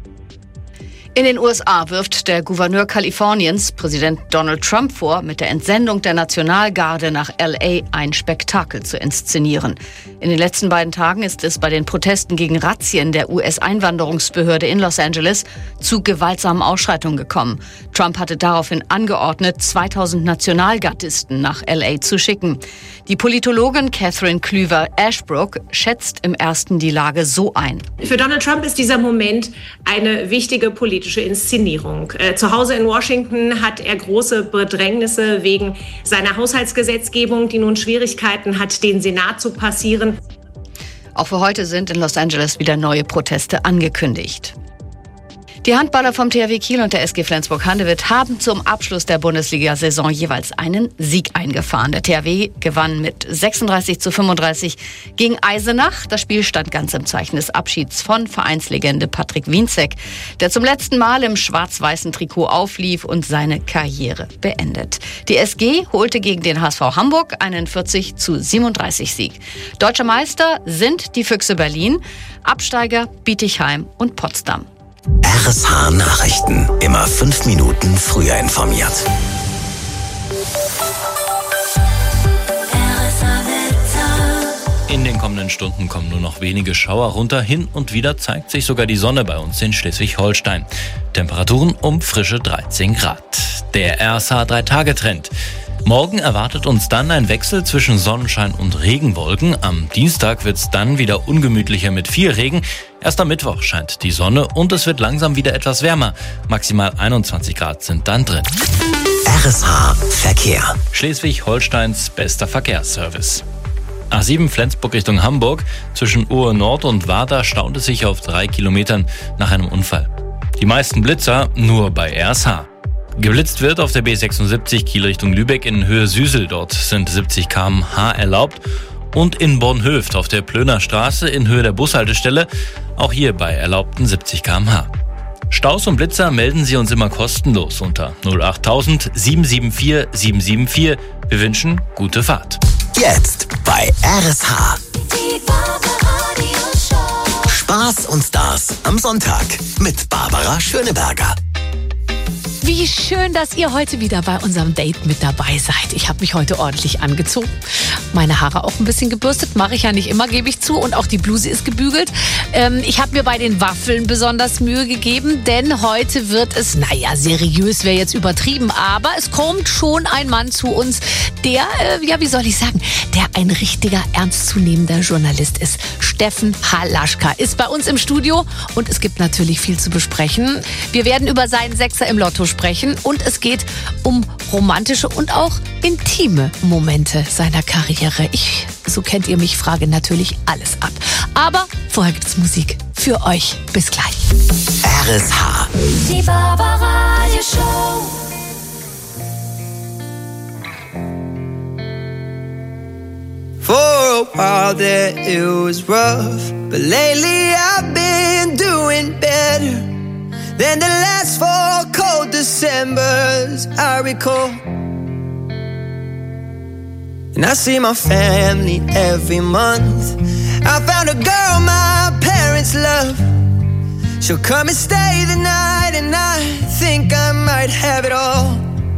In den USA wirft der Gouverneur Kaliforniens, Präsident Donald Trump, vor, mit der Entsendung der Nationalgarde nach LA ein Spektakel zu inszenieren. In den letzten beiden Tagen ist es bei den Protesten gegen Razzien der US-Einwanderungsbehörde in Los Angeles zu gewaltsamen Ausschreitungen gekommen. Trump hatte daraufhin angeordnet, 2000 Nationalgardisten nach LA zu schicken. Die Politologin Catherine Klüver-Ashbrook schätzt im ersten die Lage so ein: Für Donald Trump ist dieser Moment eine wichtige politische Inszenierung. Zu Hause in Washington hat er große Bedrängnisse wegen seiner Haushaltsgesetzgebung, die nun Schwierigkeiten hat, den Senat zu passieren. Auch für heute sind in Los Angeles wieder neue Proteste angekündigt. Die Handballer vom THW Kiel und der SG Flensburg-Handewitt haben zum Abschluss der Bundesliga-Saison jeweils einen Sieg eingefahren. Der THW gewann mit 36:35 gegen Eisenach. Das Spiel stand ganz im Zeichen des Abschieds von Vereinslegende Patrick Wienzek, der zum letzten Mal im schwarz-weißen Trikot auflief und seine Karriere beendet. Die SG holte gegen den HSV Hamburg einen 40:37 Sieg. Deutscher Meister sind die Füchse Berlin, Absteiger Bietigheim und Potsdam. RSH Nachrichten. Immer 5 Minuten früher informiert. In den kommenden Stunden kommen nur noch wenige Schauer runter. Hin und wieder zeigt sich sogar die Sonne bei uns in Schleswig-Holstein. Temperaturen um frische 13 Grad. Der RSH 3-Tage-Trend. Morgen erwartet uns dann ein Wechsel zwischen Sonnenschein und Regenwolken. Am Dienstag wird es dann wieder ungemütlicher mit viel Regen. Erst am Mittwoch scheint die Sonne und es wird langsam wieder etwas wärmer. Maximal 21 Grad sind dann drin. RSH Verkehr. Schleswig-Holsteins bester Verkehrsservice. A7 Flensburg Richtung Hamburg. Zwischen Uhr Nord und Warda staut es sich auf 3 Kilometern nach einem Unfall. Die meisten Blitzer nur bei RSH. Geblitzt wird auf der B76 Kiel Richtung Lübeck in Höhe Süsel. Dort sind 70 km/h erlaubt. Und in Bornhöft auf der Plöner Straße in Höhe der Bushaltestelle. Auch hier bei erlaubten 70 km/h. Staus und Blitzer melden Sie uns immer kostenlos unter 08000 774 774. Wir wünschen gute Fahrt. Jetzt bei RSH. Spaß und Stars am Sonntag mit Barbara Schöneberger. Wie schön, dass ihr heute wieder bei unserem Date mit dabei seid. Ich habe mich heute ordentlich angezogen. Meine Haare auch ein bisschen gebürstet. Mache ich ja nicht immer, gebe ich zu. Und auch die Bluse ist gebügelt. Ich habe mir bei den Waffeln besonders Mühe gegeben, denn heute wird es, seriös wäre jetzt übertrieben, aber es kommt schon ein Mann zu uns, der, wie soll ich sagen, der ein richtiger ernstzunehmender Journalist ist. Steffen Halaschka ist bei uns im Studio und es gibt natürlich viel zu besprechen. Wir werden über seinen Sechser im Lotto sprechen und es geht um romantische und auch intime Momente seiner Karriere. So kennt ihr mich, frage natürlich alles ab. Aber vorher gibt es Musik für euch. Bis gleich. RSH. Die Barbara Radio Show. For a while there it was rough, but lately I've been doing better than the last 4 cold Decembers I recall. And I see my family every month. I found a girl my parents love. She'll come and stay the night, and I think I might have it all.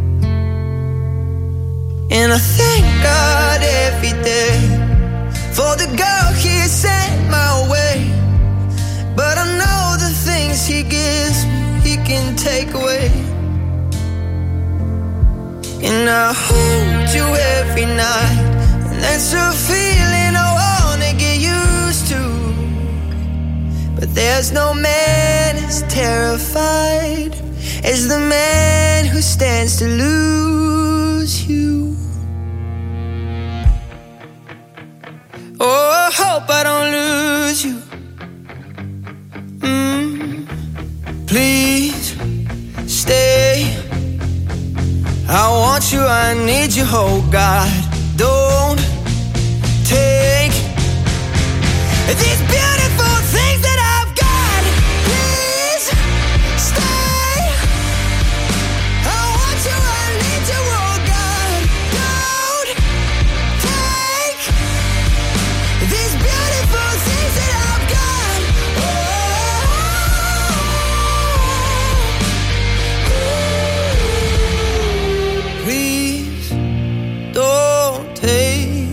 And I thank God every day for the girl He sent my way. But I know the things He gives me, He can take away. And I hold you every night, and that's a feeling I wanna get used to. But there's no man as terrified as the man who stands to lose you. Oh, I hope I don't lose you. Please stay. I want you, I need you, oh God. Don't take these beautiful things that I've got. Please stay. I want you, I need you, oh God. Don't take these beautiful things that I've got. Please don't take.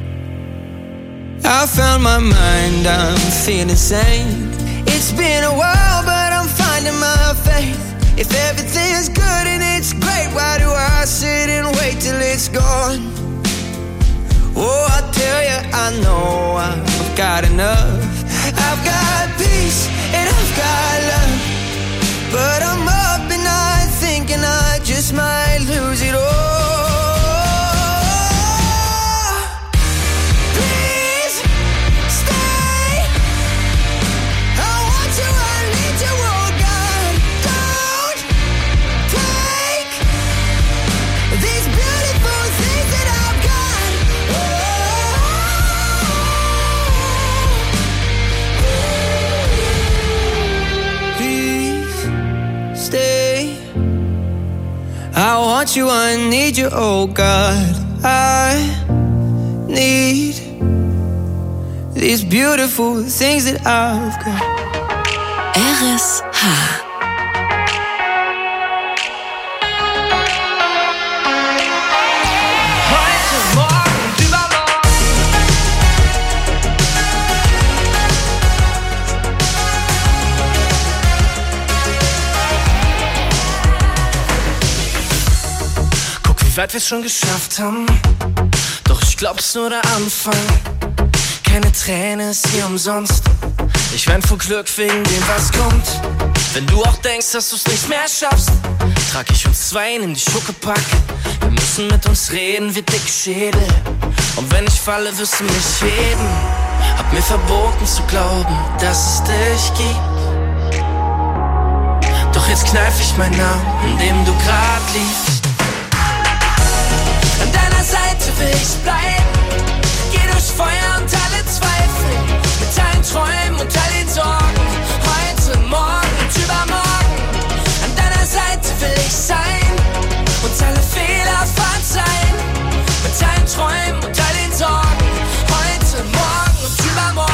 I found my mind, I'm feeling sane. It's been a while, but I'm finding my faith. If everything's good and it's great, why do I sit and wait till it's gone? Oh, I tell you, I know I've got enough. I've got peace and I've got love, but I'm up at night thinking I just might lose it all. Please stay. I want you, I need you, oh God. Don't take these beautiful things that I've got. Please stay. I want you, I need you, oh God. I need these beautiful things that I've got. RSH. weit wir's schon geschafft haben. Doch ich glaub's nur der Anfang. Keine Träne ist hier umsonst. Ich wein vor Glück wegen dem, was kommt. Wenn du auch denkst, dass du's nicht mehr schaffst, trag ich uns zwei in die Schuckepack. Wir müssen mit uns reden wie dicke Schädel. Und wenn ich falle, wirst du mich heben. Hab mir verboten zu glauben, dass es dich gibt. Doch jetzt kneif ich meinen Namen, in dem du grad liegst. An deiner Seite will ich bleiben. Geh durch Feuer und alle Zweifel. Mit allen Träumen und all den Sorgen. Heute, morgen und übermorgen. An deiner Seite will ich sein. Und alle Fehler verzeihen. Mit allen Träumen und all den Sorgen. Heute, morgen und übermorgen.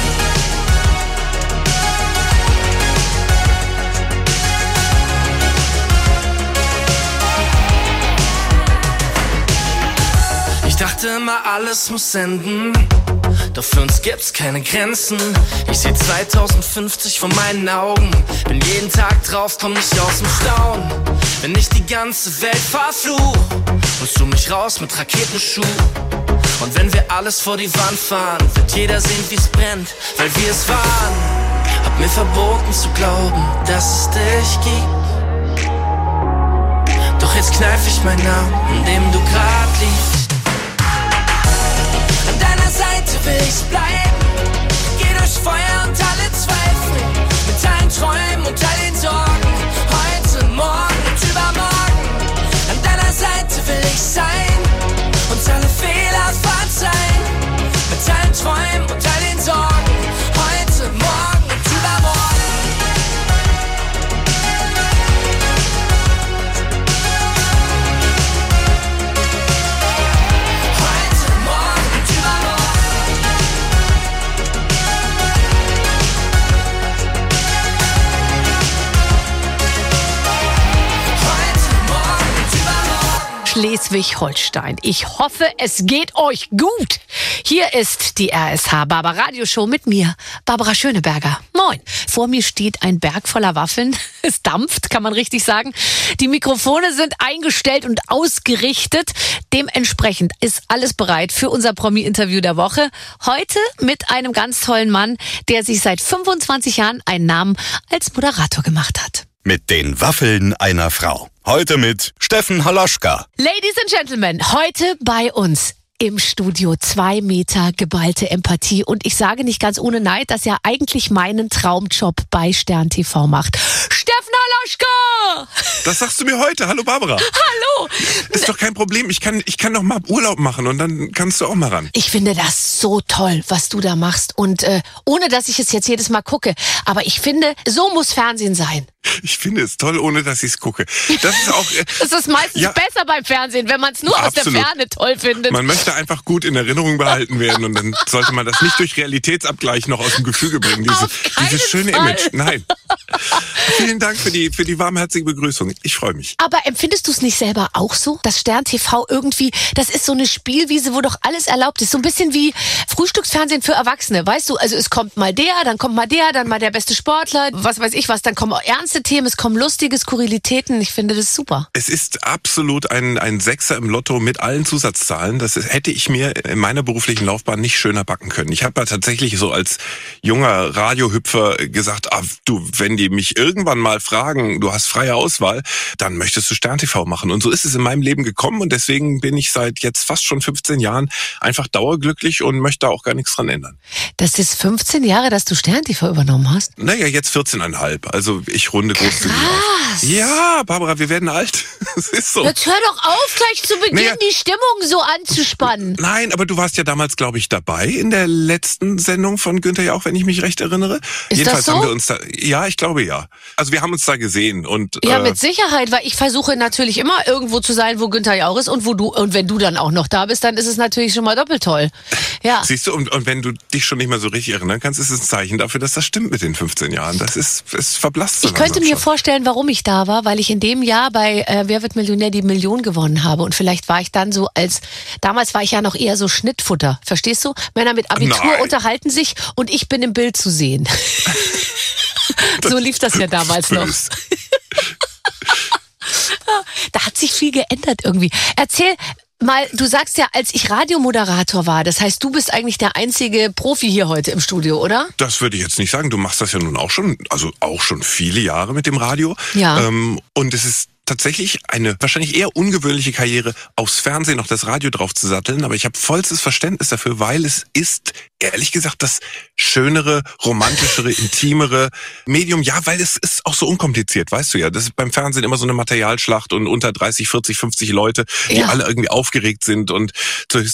Ich dachte immer, alles muss enden. Doch für uns gibt's keine Grenzen. Ich seh 2050 vor meinen Augen. Bin jeden Tag drauf, komm nicht aus dem Staunen. Wenn ich die ganze Welt verfluch, holst du mich raus mit Raketenschuh. Und wenn wir alles vor die Wand fahren, wird jeder sehen, wie's brennt, weil wir es waren. Hab mir verboten zu glauben, dass es dich gibt. Doch jetzt kneif ich meinen Namen, in dem du grad liegst. An deiner Seite will ich bleiben. Geh durch Feuer und alle Zweifel. Mit allen Träumen und all den Sorgen. Heute, morgen und übermorgen. An deiner Seite will ich sein. Und alle Fehler verzeihen. Mit allen Träumen und all den Sorgen. Heute, morgen und übermorgen. Schleswig-Holstein. Ich hoffe, es geht euch gut. Hier ist die RSH Barbara Radio Show mit mir, Barbara Schöneberger. Moin. Vor mir steht ein Berg voller Waffeln. Es dampft, kann man richtig sagen. Die Mikrofone sind eingestellt und ausgerichtet. Dementsprechend ist alles bereit für unser Promi-Interview der Woche. Heute mit einem ganz tollen Mann, der sich seit 25 Jahren einen Namen als Moderator gemacht hat. Mit den Waffeln einer Frau. Heute mit Steffen Halaschka. Ladies and Gentlemen, heute bei uns im Studio 2 Meter geballte Empathie. Und ich sage nicht ganz ohne Neid, dass er eigentlich meinen Traumjob bei Stern TV macht. Steffen Halaschka! Das sagst du mir heute. Hallo Barbara. Hallo! Ist doch kein Problem. Ich kann doch mal Urlaub machen und dann kannst du auch mal ran. Ich finde das so toll, was du da machst. Und ohne, dass ich es jetzt jedes Mal gucke. Aber ich finde, so muss Fernsehen sein. Ich finde es toll, ohne dass ich es gucke. Das ist auch. Das ist meistens besser beim Fernsehen, wenn man es nur aus der Ferne toll findet. Man möchte einfach gut in Erinnerung behalten werden und dann sollte man das nicht durch Realitätsabgleich noch aus dem Gefüge bringen. Dieses schöne Image. Nein. Vielen Dank für die warmherzige Begrüßung. Ich freue mich. Aber empfindest du es nicht selber auch so? Dass Stern TV irgendwie, das ist so eine Spielwiese, wo doch alles erlaubt ist. So ein bisschen wie Frühstücksfernsehen für Erwachsene. Weißt du, also es kommt mal der, dann kommt mal der, dann mal der beste Sportler, was weiß ich was, dann kommen auch ernste Themen, es kommen lustige Skurrilitäten. Ich finde das super. Es ist absolut ein Sechser im Lotto mit allen Zusatzzahlen. Das hätte ich mir in meiner beruflichen Laufbahn nicht schöner backen können. Ich habe tatsächlich so als junger Radiohüpfer gesagt, du, wenn die mich irgendwann mal fragen, du hast freie Auswahl, dann möchtest du Stern TV machen. Und so ist es in meinem Leben gekommen und deswegen bin ich seit jetzt fast schon 15 Jahren einfach dauerglücklich und möchte da auch gar nichts dran ändern. Das ist 15 Jahre, dass du Stern TV übernommen hast? Naja, jetzt 14,5. Also ich runde großzügig auf. Ja, Barbara, wir werden alt. Das ist so. Jetzt hör doch auf, gleich zu Beginn die Stimmung so anzuspannen. Nein, aber du warst ja damals, glaube ich, dabei in der letzten Sendung von Günther Jauch, wenn ich mich recht erinnere. Ist Jedenfalls das so? Haben wir uns da, ja, ich glaube ja. Also wir haben uns da gesehen und ja, mit Sicherheit, weil ich versuche natürlich immer irgendwo zu sein, wo Günther Jauch ist und wenn du dann auch noch da bist, dann ist es natürlich schon mal doppelt toll. Ja. Siehst du, und wenn du dich schon nicht mehr so richtig erinnern kannst, ist es ein Zeichen dafür, dass das stimmt mit den 15 Jahren. Es verblasst so. Ich könnte mir vorstellen, warum ich da war, weil ich in dem Jahr bei Wer wird Millionär die Million gewonnen habe und vielleicht war ich dann so damals war ich ja noch eher so Schnittfutter, verstehst du? Männer mit Abitur unterhalten sich und ich bin im Bild zu sehen. So lief das ja damals noch. Da hat sich viel geändert irgendwie. Erzähl mal, du sagst ja, als ich Radiomoderator war, das heißt, du bist eigentlich der einzige Profi hier heute im Studio, oder? Das würde ich jetzt nicht sagen. Du machst das ja nun auch schon, also auch schon viele Jahre mit dem Radio. Ja. Und es ist tatsächlich eine wahrscheinlich eher ungewöhnliche Karriere, aufs Fernsehen noch das Radio drauf zu satteln. Aber ich habe vollstes Verständnis dafür, weil es ist, ehrlich gesagt, das schönere, romantischere, intimere Medium. Ja, weil es ist auch so unkompliziert, weißt du ja. Das ist beim Fernsehen immer so eine Materialschlacht und unter 30, 40, 50 Leute, die alle irgendwie aufgeregt sind und zur